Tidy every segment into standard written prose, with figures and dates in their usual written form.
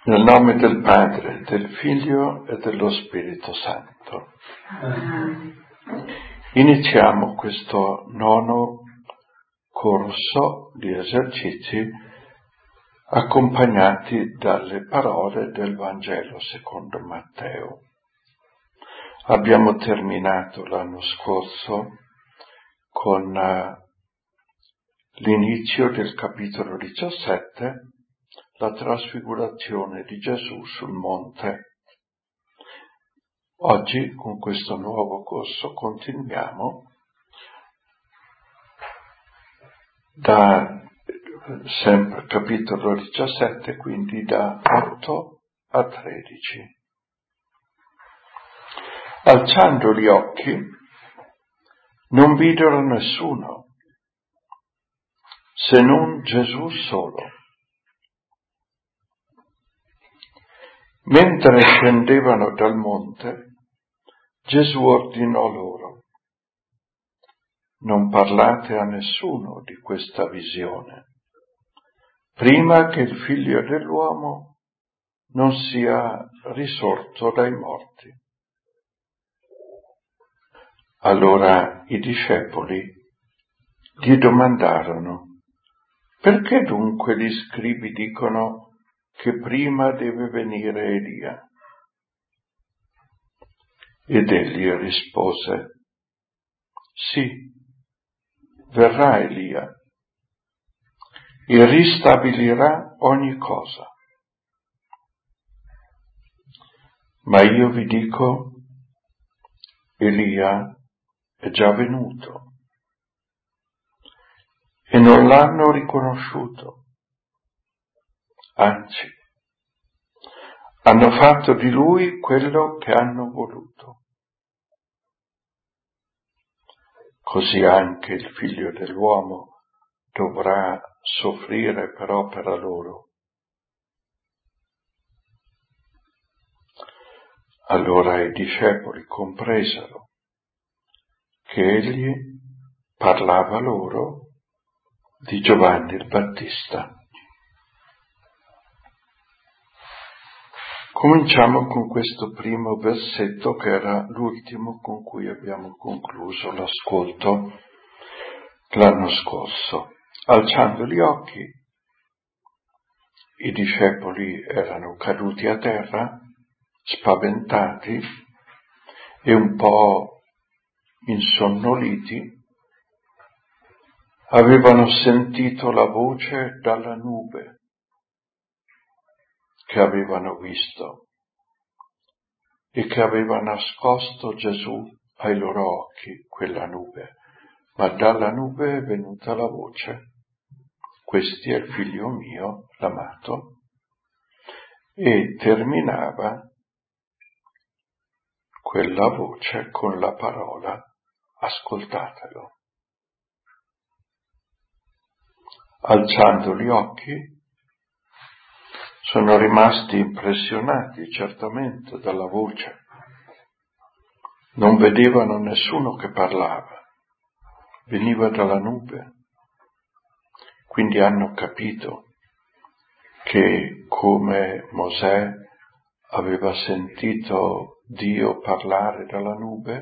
Nel nome del Padre, del Figlio e dello Spirito Santo. Iniziamo questo nono corso di esercizi accompagnati dalle parole del Vangelo secondo Matteo. Abbiamo terminato l'anno scorso con l'inizio del capitolo 17, la trasfigurazione di Gesù sul monte. Oggi con questo nuovo corso continuiamo da sempre capitolo 17, quindi da 8 a 13. Alzando gli occhi, non videro nessuno, se non Gesù solo. Mentre scendevano dal monte, Gesù ordinò loro: non parlate a nessuno di questa visione, prima che il Figlio dell'uomo non sia risorto dai morti. Allora i discepoli gli domandarono: perché dunque gli scribi dicono che prima deve venire Elia? Ed egli rispose: sì, verrà Elia e ristabilirà ogni cosa. Ma io vi dico, Elia è già venuto e non l'hanno riconosciuto. Anzi, hanno fatto di lui quello che hanno voluto. Così anche il Figlio dell'uomo dovrà soffrire per opera loro. Allora i discepoli compresero che egli parlava loro di Giovanni il Battista. Cominciamo con questo primo versetto che era l'ultimo con cui abbiamo concluso l'ascolto l'anno scorso. Alzando gli occhi, i discepoli erano caduti a terra, spaventati e un po' insonnoliti. Avevano sentito la voce dalla nube che avevano visto e che aveva nascosto Gesù ai loro occhi, quella nube. Ma dalla nube è venuta la voce: questo è il figlio mio, l'amato, e terminava quella voce con la parola: ascoltatelo. Alzando gli occhi, sono rimasti impressionati certamente dalla voce. Non vedevano nessuno che parlava, veniva dalla nube. Quindi hanno capito che come Mosè aveva sentito Dio parlare dalla nube,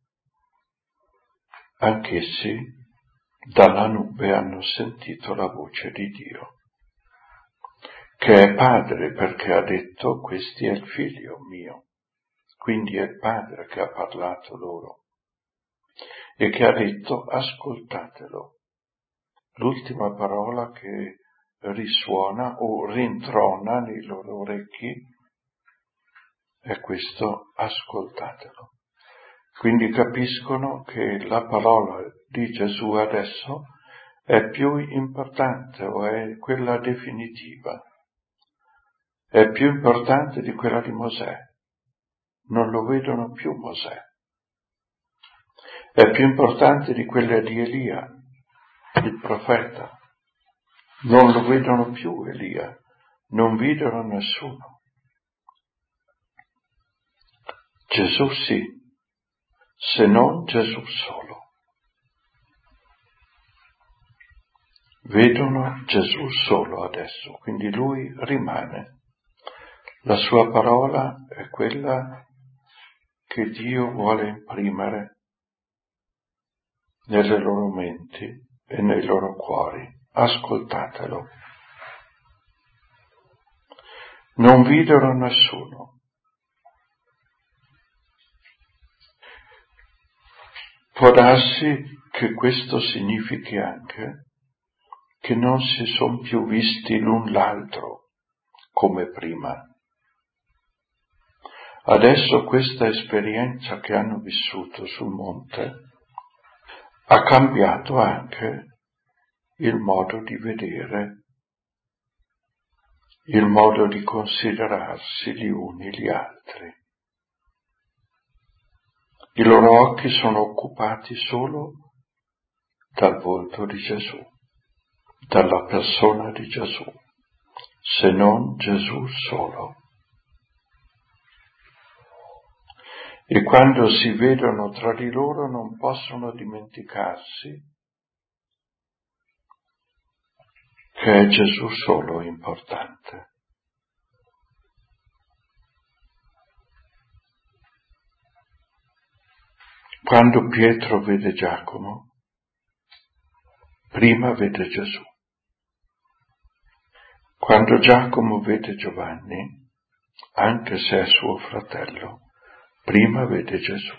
anch'essi dalla nube hanno sentito la voce di Dio, che è Padre, perché ha detto: questo è il figlio mio. Quindi è il Padre che ha parlato loro e che ha detto: ascoltatelo. L'ultima parola che risuona o rintrona nei loro orecchi è questo: ascoltatelo. Quindi capiscono che la parola di Gesù adesso è più importante, o è quella definitiva, è più importante di quella di Mosè. Non lo vedono più Mosè. È più importante di quella di Elia, il profeta. Non lo vedono più Elia, non videro nessuno. Gesù sì, se non Gesù solo. Vedono Gesù solo adesso, quindi lui rimane. La sua parola è quella che Dio vuole imprimere nelle loro menti e nei loro cuori. Ascoltatelo. Non videro nessuno. Può darsi che questo significhi anche che non si sono più visti l'un l'altro come prima. Adesso questa esperienza che hanno vissuto sul monte ha cambiato anche il modo di vedere, il modo di considerarsi gli uni gli altri. I loro occhi sono occupati solo dal volto di Gesù, dalla persona di Gesù, se non Gesù solo. E quando si vedono tra di loro non possono dimenticarsi che è Gesù solo importante. Quando Pietro vede Giacomo, prima vede Gesù. Quando Giacomo vede Giovanni, anche se è suo fratello, prima vede Gesù.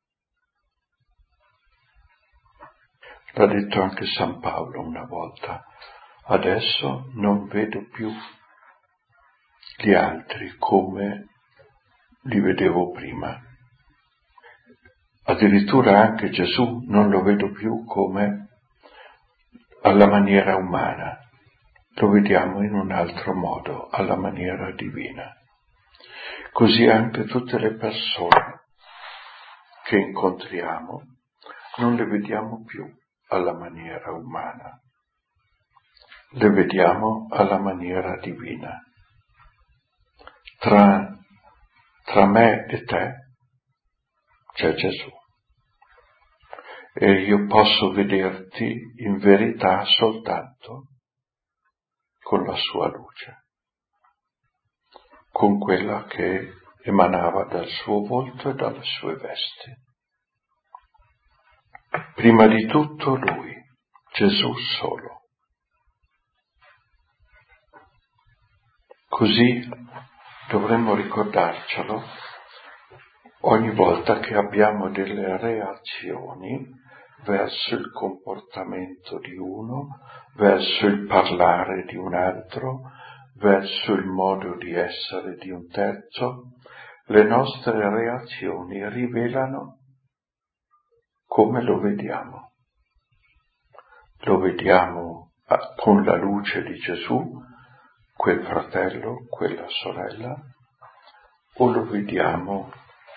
L'ha detto anche San Paolo una volta. Adesso non vedo più gli altri come li vedevo prima. Addirittura anche Gesù non lo vedo più come alla maniera umana, lo vediamo in un altro modo, alla maniera divina. Così anche tutte le persone che incontriamo non le vediamo più alla maniera umana, le vediamo alla maniera divina. Tra me e te c'è Gesù e io posso vederti in verità soltanto con la sua luce, con quella che emanava dal suo volto e dalle sue vesti. Prima di tutto Lui, Gesù solo. Così dovremmo ricordarcelo ogni volta che abbiamo delle reazioni verso il comportamento di uno, verso il parlare di un altro, verso il modo di essere di un terzo. Le nostre reazioni rivelano come lo vediamo. Lo vediamo con la luce di Gesù, quel fratello, quella sorella, o lo vediamo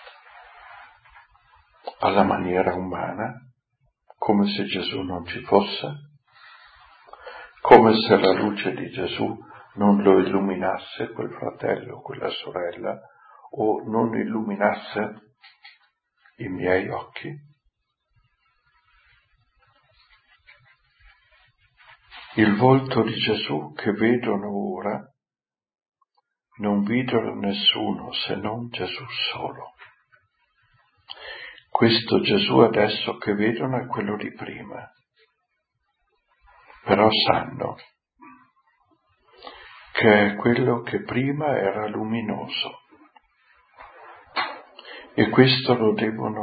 alla maniera umana, come se Gesù non ci fosse, come se la luce di Gesù non lo illuminasse quel fratello, quella sorella, o non illuminasse i miei occhi. Il volto di Gesù che vedono ora non videro nessuno se non Gesù solo. Questo Gesù adesso che vedono è quello di prima, però sanno che è quello che prima era luminoso e questo lo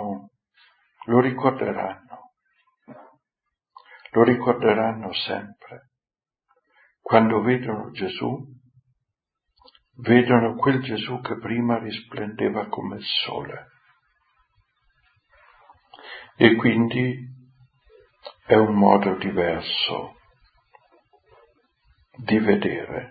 ricorderanno sempre. Quando vedono Gesù, vedono quel Gesù che prima risplendeva come il sole. E quindi è un modo diverso di vedere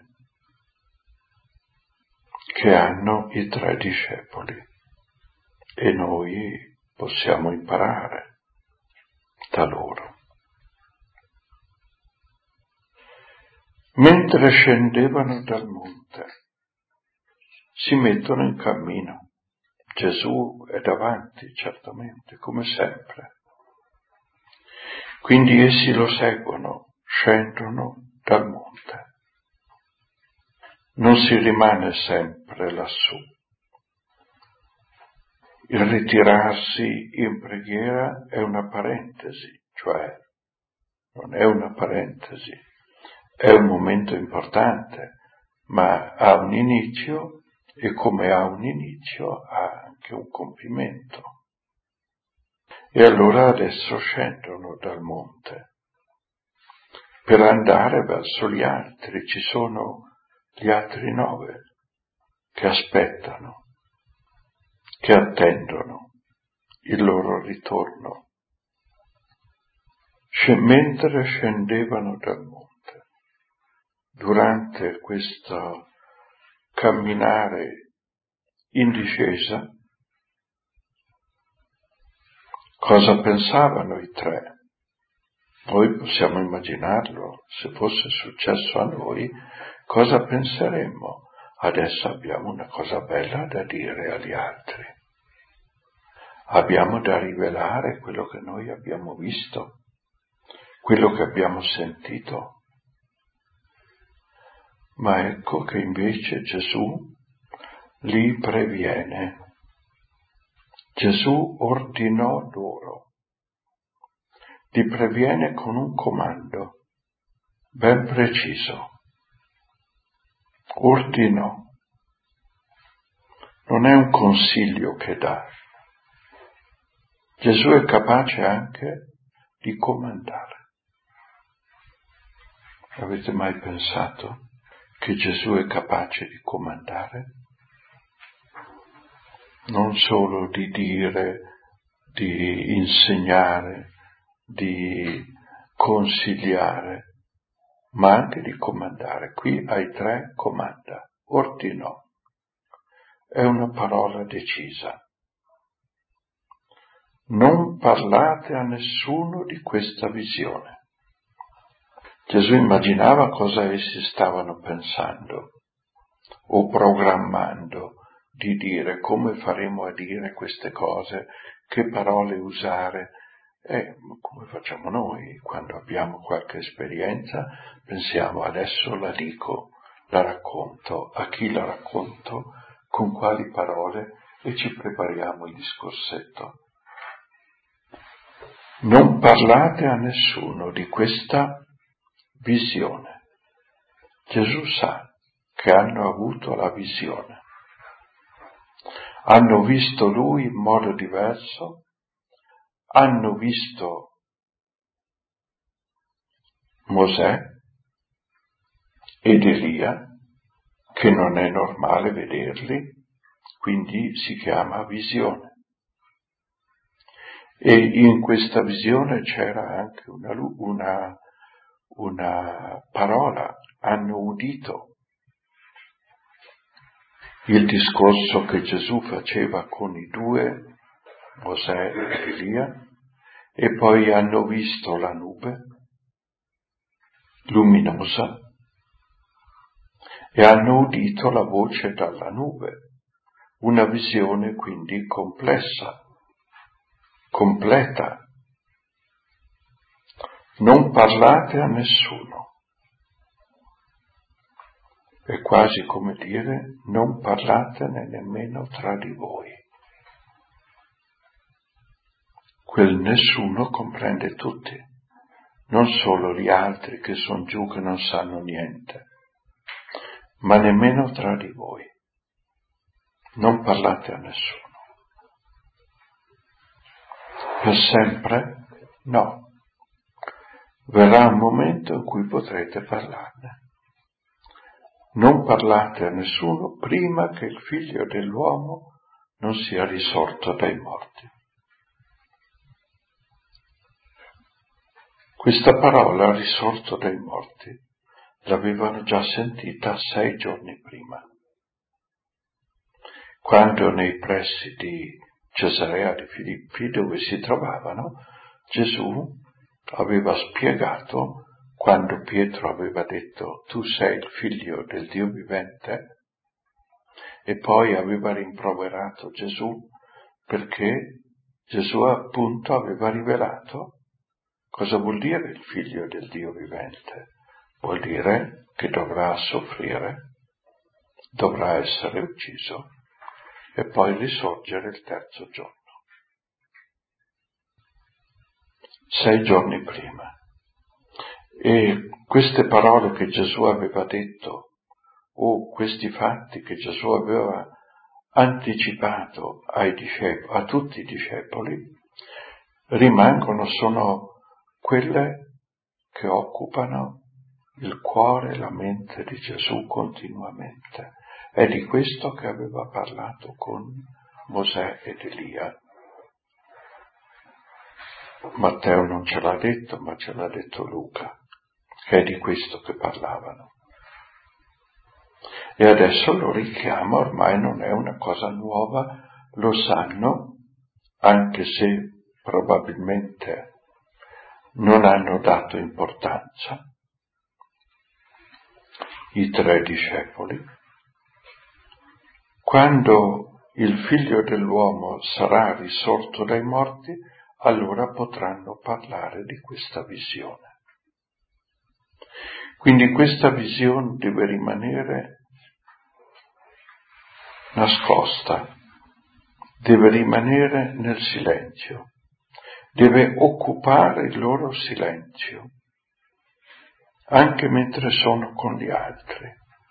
che hanno i 3 discepoli e noi possiamo imparare da loro. Mentre scendevano dal monte, si mettono in cammino. Gesù è davanti, certamente, come sempre. Quindi essi lo seguono, scendono dal monte. Non si rimane sempre sempre lassù. Il ritirarsi in preghiera è una parentesi, cioè non è una parentesi, è un momento importante, ma ha un inizio e come ha un inizio ha anche un compimento. E allora adesso scendono dal monte per andare verso gli altri. Ci sono gli altri 9 che aspettano, che attendono il loro ritorno. Mentre scendevano dal monte, durante questo camminare in discesa, cosa pensavano i 3? Noi possiamo immaginarlo, se fosse successo a noi, cosa penseremmo? Adesso abbiamo una cosa bella da dire agli altri. Abbiamo da rivelare quello che noi abbiamo visto, quello che abbiamo sentito. Ma ecco che invece Gesù li previene. Gesù ordinò loro. Li previene con un comando ben preciso. Ordinò. Non è un consiglio che dà. Gesù è capace anche di comandare. Avete mai pensato che Gesù è capace di comandare? Non solo di dire, di insegnare, di consigliare, ma anche di comandare. Qui ai 3 comanda, ordinò. È una parola decisa. Non parlate a nessuno di questa visione. Gesù immaginava cosa essi stavano pensando o programmando di dire, come faremo a dire queste cose, che parole usare. Come facciamo noi quando abbiamo qualche esperienza, pensiamo adesso la dico, la racconto, a chi la racconto, con quali parole, e ci prepariamo il discorsetto. Non parlate a nessuno di questa visione. Gesù sa che hanno avuto la visione. Hanno visto Lui in modo diverso, hanno visto Mosè ed Elia, che non è normale vederli, quindi si chiama visione. E in questa visione c'era anche una parola, hanno udito il discorso che Gesù faceva con i 2, Mosè ed Elia, e poi hanno visto la nube luminosa e hanno udito la voce dalla nube, una visione quindi complessa, completa. Non parlate a nessuno. È quasi come dire, non parlatene nemmeno tra di voi. Quel nessuno comprende tutti, non solo gli altri che sono giù che non sanno niente, ma nemmeno tra di voi. Non parlate a nessuno. Per sempre? No. Verrà un momento in cui potrete parlarne. Non parlate a nessuno prima che il Figlio dell'uomo non sia risorto dai morti. Questa parola, risorto dai morti, l'avevano già sentita 6 giorni prima, quando nei pressi di Cesarea di Filippi, dove si trovavano, Gesù aveva spiegato, quando Pietro aveva detto tu sei il figlio del Dio vivente, e poi aveva rimproverato Gesù perché Gesù appunto aveva rivelato cosa vuol dire il figlio del Dio vivente. Vuol dire che dovrà soffrire, dovrà essere ucciso e poi risorgere il terzo giorno. 6 giorni prima. E queste parole che Gesù aveva detto, o questi fatti che Gesù aveva anticipato a tutti i discepoli, rimangono, sono quelle che occupano il cuore e la mente di Gesù continuamente. È di questo che aveva parlato con Mosè ed Elia. Matteo non ce l'ha detto, ma ce l'ha detto Luca, che è di questo che parlavano. E adesso lo richiamo, ormai non è una cosa nuova, lo sanno, anche se probabilmente non hanno dato importanza, i 3 discepoli. Quando il Figlio dell'uomo sarà risorto dai morti, allora potranno parlare di questa visione. Quindi questa visione deve rimanere nascosta, deve rimanere nel silenzio, deve occupare il loro silenzio, anche mentre sono con gli altri.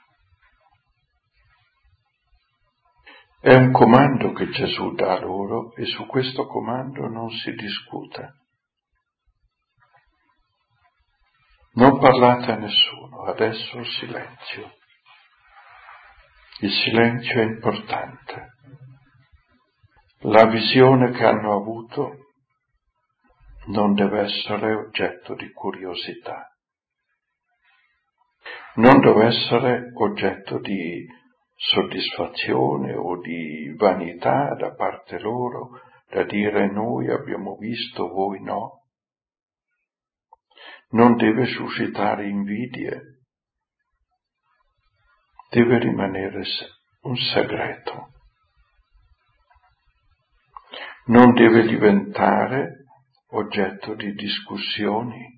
È un comando che Gesù dà loro e su questo comando non si discute. Non parlate a nessuno, adesso il silenzio. Il silenzio è importante. La visione che hanno avuto non deve essere oggetto di curiosità, non deve essere oggetto di soddisfazione o di vanità da parte loro, da dire noi abbiamo visto, voi no. Non deve suscitare invidie, deve rimanere un segreto. Non deve diventare oggetto di discussioni,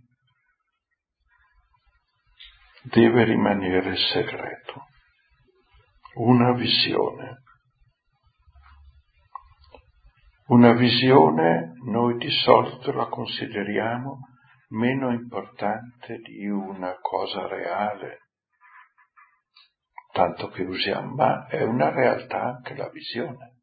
deve rimanere segreto. Una visione. Una visione noi di solito la consideriamo meno importante di una cosa reale, tanto che usiamo, ma è una realtà anche la visione.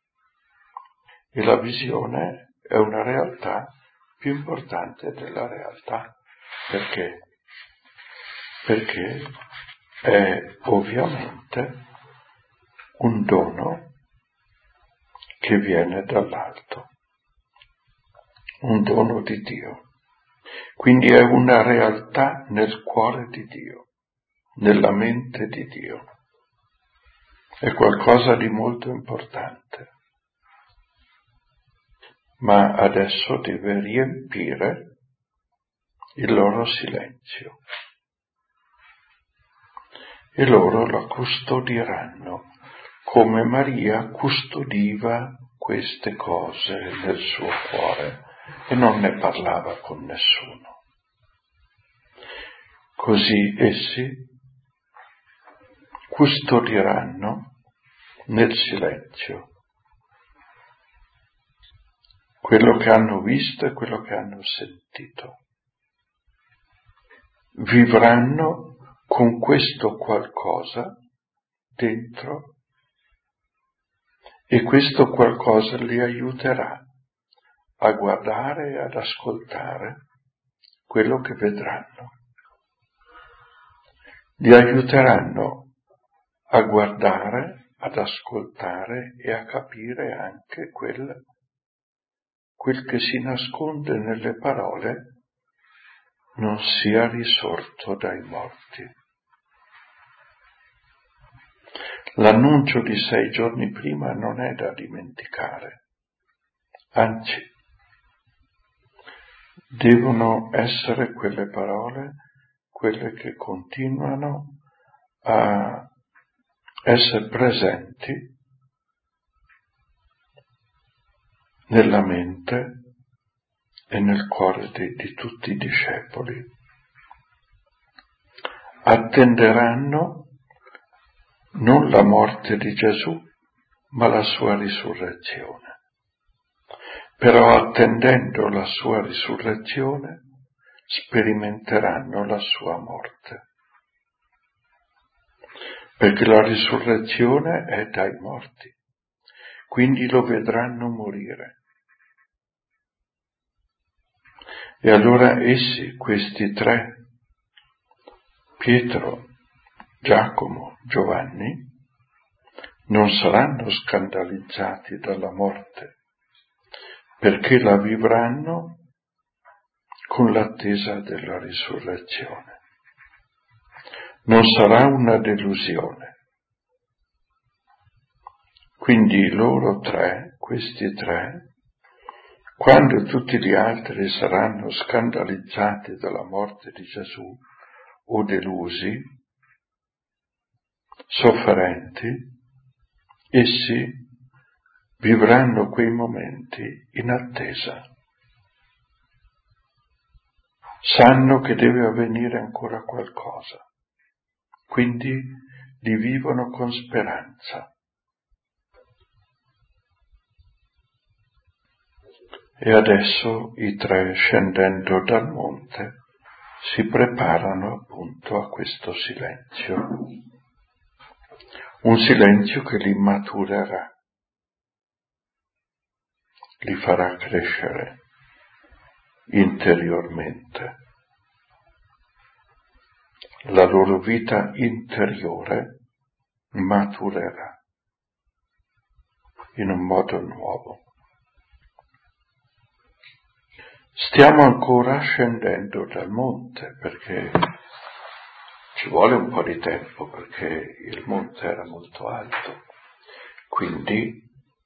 E la visione è una realtà più importante della realtà. Perché? Perché è ovviamente un dono che viene dall'alto, un dono di Dio. Quindi è una realtà nel cuore di Dio, nella mente di Dio. È qualcosa di molto importante. Ma adesso deve riempire il loro silenzio. E loro la custodiranno, come Maria custodiva queste cose nel suo cuore e non ne parlava con nessuno. Così essi custodiranno nel silenzio quello che hanno visto e quello che hanno sentito. Vivranno con questo qualcosa dentro e questo qualcosa li aiuterà a guardare e ad ascoltare quello che vedranno. Li aiuteranno a guardare, ad ascoltare e a capire anche quel che si nasconde nelle parole non sia risorto dai morti. L'annuncio di 6 giorni prima non è da dimenticare, anzi, devono essere quelle parole, quelle che continuano a essere presenti nella mente e nel cuore di tutti i discepoli. Attenderanno non la morte di Gesù, ma la sua risurrezione. Però attendendo la sua risurrezione, sperimenteranno la sua morte. Perché la risurrezione è dai morti, quindi lo vedranno morire. E allora essi, questi tre, Pietro, Giacomo, Giovanni, non saranno scandalizzati dalla morte, perché la vivranno con l'attesa della risurrezione. Non sarà una delusione. Quindi loro tre, questi tre, quando tutti gli altri saranno scandalizzati dalla morte di Gesù o delusi, sofferenti, essi vivranno quei momenti in attesa. Sanno che deve avvenire ancora qualcosa, quindi li vivono con speranza. E adesso i tre, scendendo dal monte, si preparano appunto a questo silenzio. Un silenzio che li maturerà, li farà crescere interiormente. La loro vita interiore maturerà in un modo nuovo. Stiamo ancora scendendo dal monte perché ci vuole un po' di tempo, perché il monte era molto alto, quindi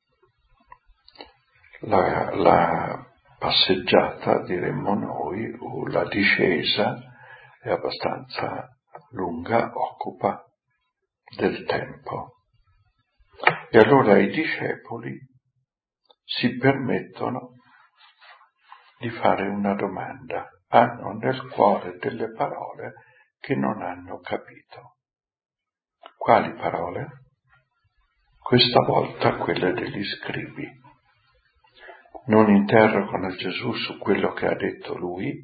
la passeggiata, diremmo noi, o la discesa è abbastanza lunga, occupa del tempo. E allora i discepoli si permettono di fare una domanda, hanno nel cuore delle parole che non hanno capito. Quali parole? Questa volta quelle degli scribi. Non interrogano Gesù su quello che ha detto lui,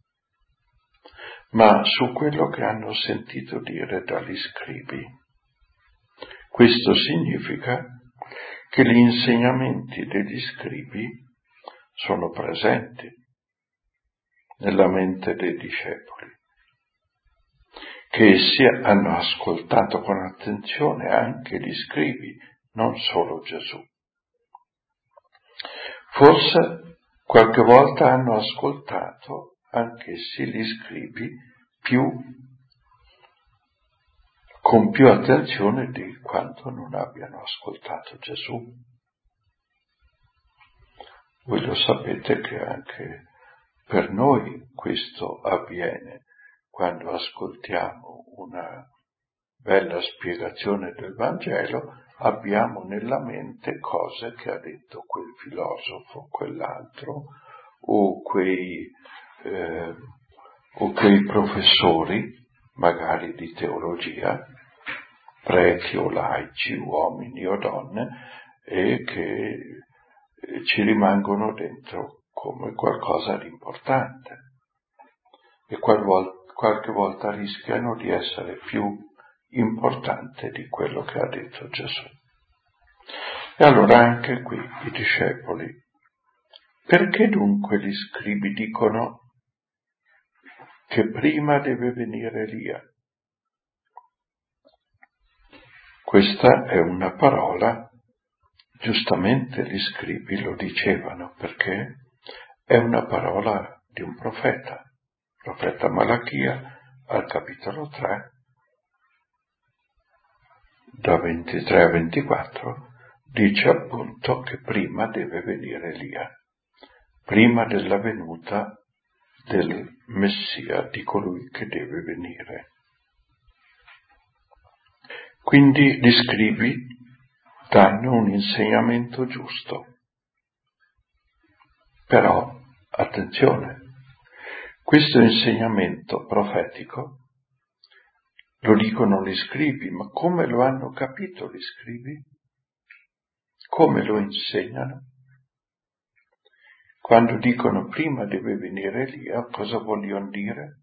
ma su quello che hanno sentito dire dagli scribi. Questo significa che gli insegnamenti degli scribi sono presenti nella mente dei discepoli, che essi hanno ascoltato con attenzione anche gli scribi, non solo Gesù. Forse qualche volta hanno ascoltato anche essi gli scribi con più attenzione di quanto non abbiano ascoltato Gesù. Voi lo sapete che anche per noi questo avviene quando ascoltiamo una bella spiegazione del Vangelo, abbiamo nella mente cose che ha detto quel filosofo, quell'altro, o quei professori, magari di teologia, preti o laici, uomini o donne, e che ci rimangono dentro come qualcosa di importante e qualche volta rischiano di essere più importante di quello che ha detto Gesù. E allora anche qui i discepoli, perché dunque gli scribi dicono che prima deve venire Elia? Questa è una parola, giustamente gli scribi lo dicevano, perché è una parola di un profeta Malachia, al capitolo 3, da 23 a 24, dice appunto che prima deve venire Elia, prima della venuta del Messia, di colui che deve venire. Quindi gli scribi danno un insegnamento giusto. Però, attenzione, questo insegnamento profetico Lo dicono gli scribi, ma come lo hanno capito gli scribi? Come lo insegnano? Quando dicono prima deve venire Elia, cosa vogliono dire?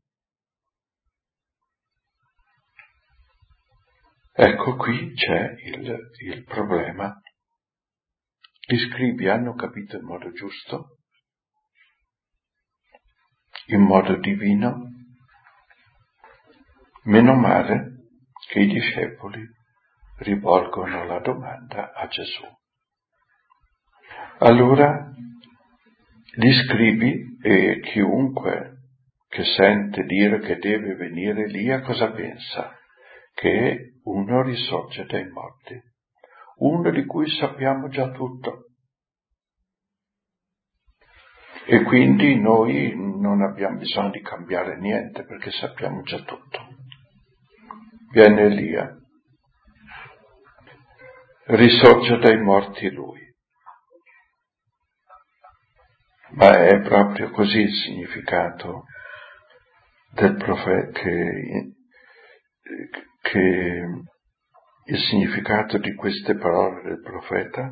Ecco qui c'è il problema. Gli scribi hanno capito in modo giusto, in modo divino. Meno male che i discepoli rivolgono la domanda a Gesù. Allora gli scribi e chiunque che sente dire che deve venire Elia cosa pensa? Che uno risorge dai morti, uno di cui sappiamo già tutto. E quindi noi non abbiamo bisogno di cambiare niente perché sappiamo già tutto. Viene Elia, risorge dai morti lui. Ma è proprio così il significato del profeta, che il significato di queste parole del profeta?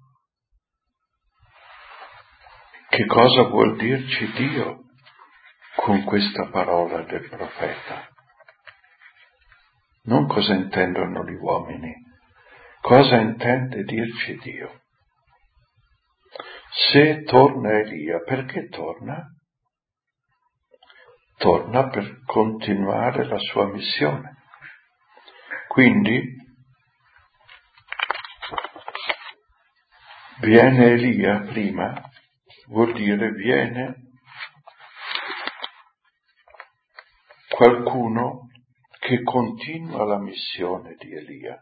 Che cosa vuol dirci Dio con questa parola del profeta? Non cosa intendono gli uomini, cosa intende dirci Dio? Se torna Elia, perché torna? Torna per continuare la sua missione. Quindi viene Elia prima, vuol dire viene qualcuno che continua la missione di Elia,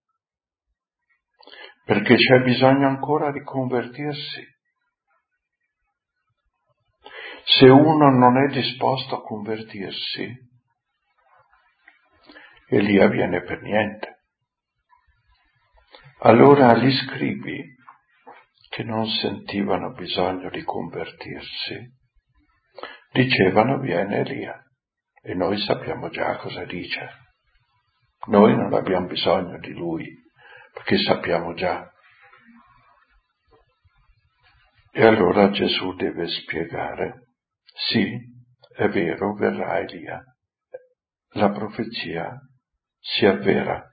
perché c'è bisogno ancora di convertirsi. Se uno non è disposto a convertirsi, Elia viene per niente. Allora gli scribi, che non sentivano bisogno di convertirsi, dicevano viene Elia, e noi sappiamo già cosa dice. Noi non abbiamo bisogno di lui, perché sappiamo già. E allora Gesù deve spiegare, sì, è vero, verrà Elia. La profezia si avvera,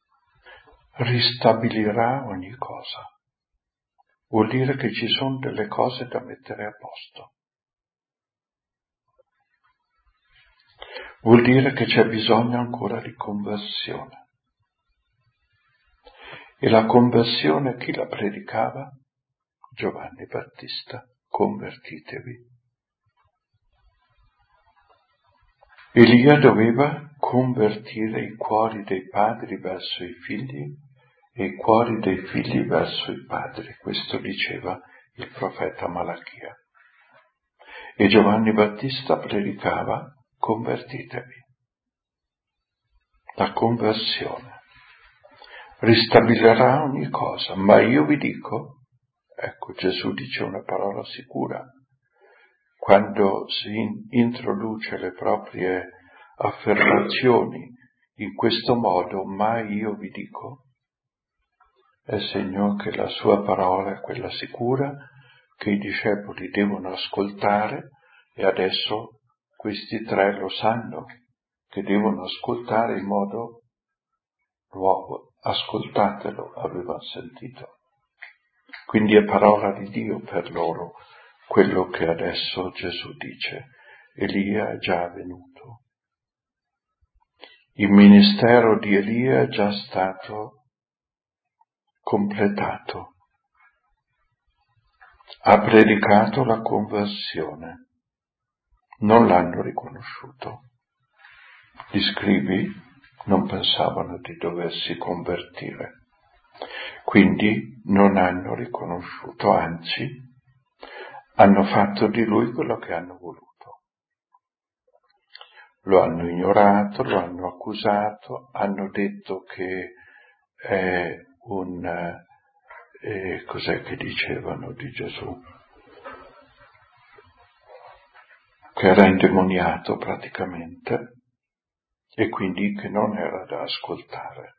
ristabilirà ogni cosa. Vuol dire che ci sono delle cose da mettere a posto. Vuol dire che c'è bisogno ancora di conversione. E la conversione chi la predicava? Giovanni Battista, convertitevi. Elia doveva convertire i cuori dei padri verso i figli e i cuori dei figli verso i padri. Questo diceva il profeta Malachia. E Giovanni Battista predicava convertitevi. La conversione ristabilirà ogni cosa, ma io vi dico, ecco Gesù dice una parola sicura, quando si introduce le proprie affermazioni in questo modo, ma io vi dico, è segno che la sua parola è quella sicura, che i discepoli devono ascoltare, e adesso questi tre lo sanno, che devono ascoltare in modo nuovo. Ascoltatelo, avevano sentito. Quindi è parola di Dio per loro, quello che adesso Gesù dice. Elia è già venuto. Il ministero di Elia è già stato completato. Ha predicato la conversione. Non l'hanno riconosciuto. Gli scribi non pensavano di doversi convertire. Quindi non hanno riconosciuto, anzi, hanno fatto di lui quello che hanno voluto. Lo hanno ignorato, lo hanno accusato, hanno detto che è cos'è che dicevano di Gesù? Che era indemoniato praticamente, e quindi che non era da ascoltare.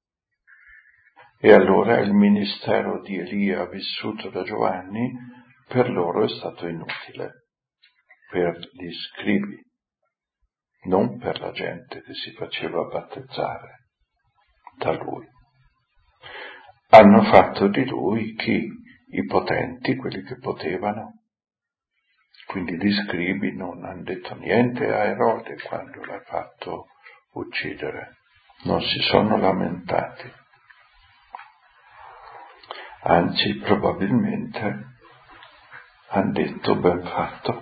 E allora il ministero di Elia vissuto da Giovanni per loro è stato inutile, per gli scribi, non per la gente che si faceva battezzare da lui. Hanno fatto di lui chi? I potenti, quelli che potevano. Quindi gli scribi non hanno detto niente a Erode quando l'ha fatto uccidere, non si sono lamentati. Anzi, probabilmente hanno detto ben fatto.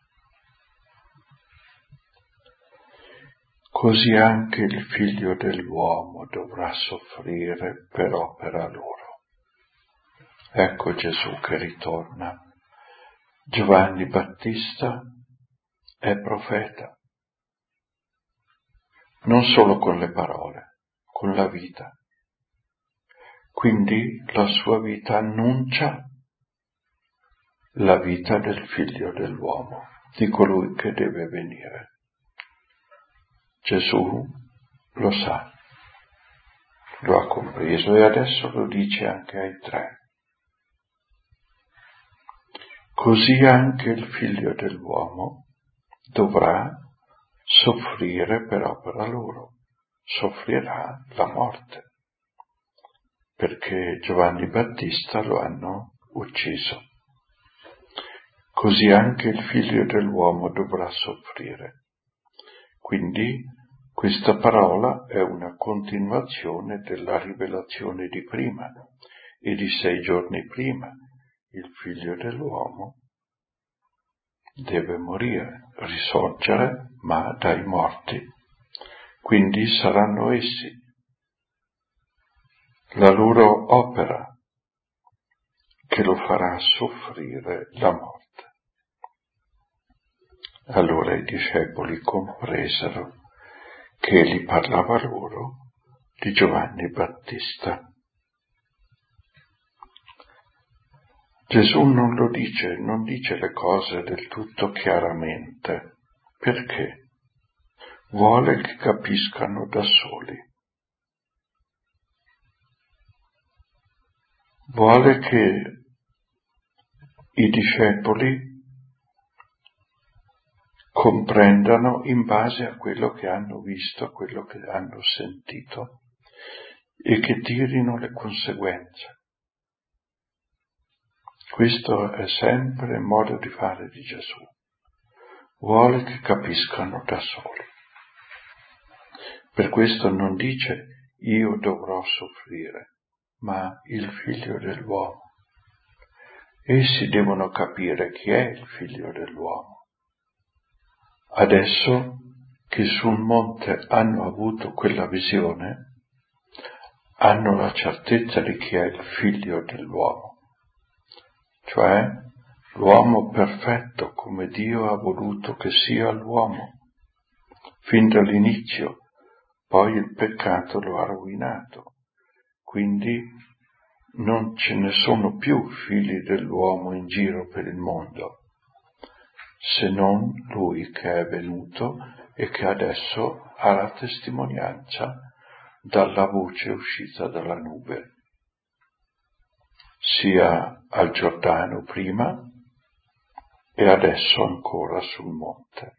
Così anche il figlio dell'uomo dovrà soffrire per opera loro. Ecco Gesù che ritorna. Giovanni Battista è profeta, non solo con le parole, con la vita. Quindi la sua vita annuncia la vita del figlio dell'uomo, di colui che deve venire. Gesù lo sa, lo ha compreso e adesso lo dice anche ai tre. Così anche il figlio dell'uomo dovrà soffrire per opera loro, soffrirà la morte, perché Giovanni Battista lo hanno ucciso. Così anche il figlio dell'uomo dovrà soffrire. Quindi questa parola è una continuazione della rivelazione di prima, e di 6 giorni prima il figlio dell'uomo deve morire, risorgere, ma dai morti. Quindi saranno essi, la loro opera, che lo farà soffrire la morte. Allora i discepoli compresero che egli parlava loro di Giovanni Battista. Gesù non lo dice, non dice le cose del tutto chiaramente, perché vuole che capiscano da soli. Vuole che i discepoli comprendano in base a quello che hanno visto, a quello che hanno sentito, e che tirino le conseguenze. Questo è sempre il modo di fare di Gesù. Vuole che capiscano da soli. Per questo non dice io dovrò soffrire, ma il figlio dell'uomo. Essi devono capire chi è il figlio dell'uomo. Adesso che sul monte hanno avuto quella visione, hanno la certezza di chi è il figlio dell'uomo, cioè l'uomo perfetto come Dio ha voluto che sia l'uomo, fin dall'inizio. Poi il peccato lo ha rovinato, quindi non ce ne sono più figli dell'uomo in giro per il mondo, se non lui che è venuto e che adesso ha la testimonianza dalla voce uscita dalla nube, sia al Giordano prima e adesso ancora sul monte.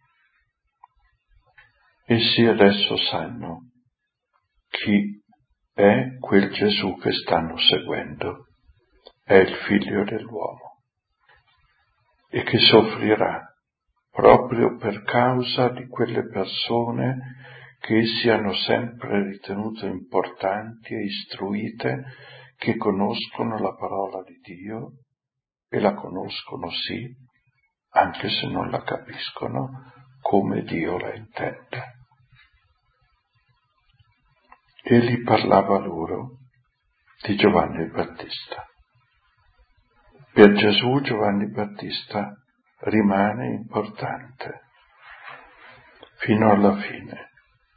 Essi adesso sanno chi è quel Gesù che stanno seguendo, è il figlio dell'uomo, e che soffrirà proprio per causa di quelle persone che essi hanno sempre ritenuto importanti e istruite, che conoscono la parola di Dio e la conoscono sì, anche se non la capiscono come Dio la intende. Egli parlava loro di Giovanni Battista. Per Gesù Giovanni Battista rimane importante fino alla fine,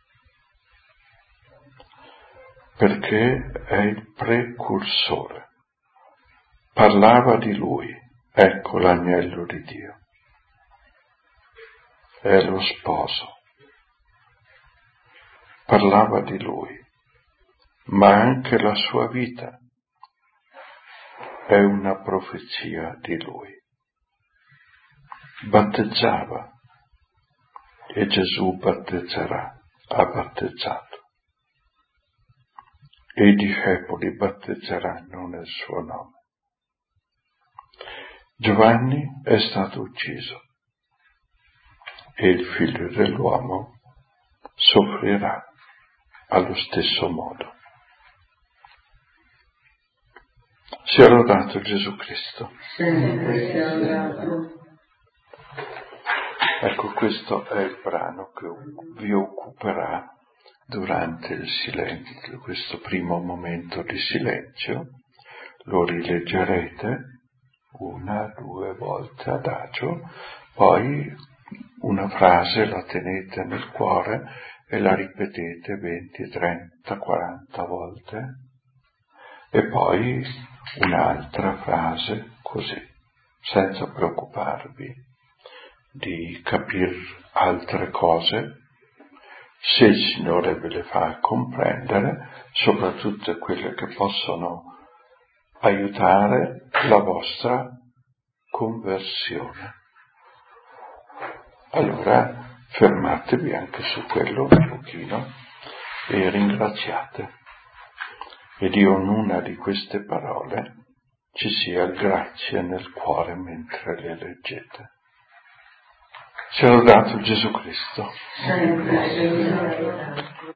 perché è il precursore. Parlava di lui, ecco l'agnello di Dio, è lo sposo. parlava di Lui, ma anche la sua vita è una profezia di Lui. Battezzava e Gesù battezzerà, ha battezzato. E i discepoli battezzeranno nel suo nome. Giovanni è stato ucciso e il Figlio dell'uomo soffrirà allo stesso modo. Sia lodato Gesù Cristo. Ecco, questo è il brano che vi occuperà durante il silenzio, questo primo momento di silenzio. Lo rileggerete 1, 2 volte adagio, poi una frase la tenete nel cuore e la ripetete 20, 30, 40 volte, e poi un'altra frase così, senza preoccuparvi di capire altre cose, se il Signore ve le fa comprendere, soprattutto quelle che possono aiutare la vostra conversione. Allora fermatevi anche su quello un pochino e ringraziate. E Dio in una di queste parole ci sia grazia nel cuore mentre le leggete. Sia lodato Gesù Cristo.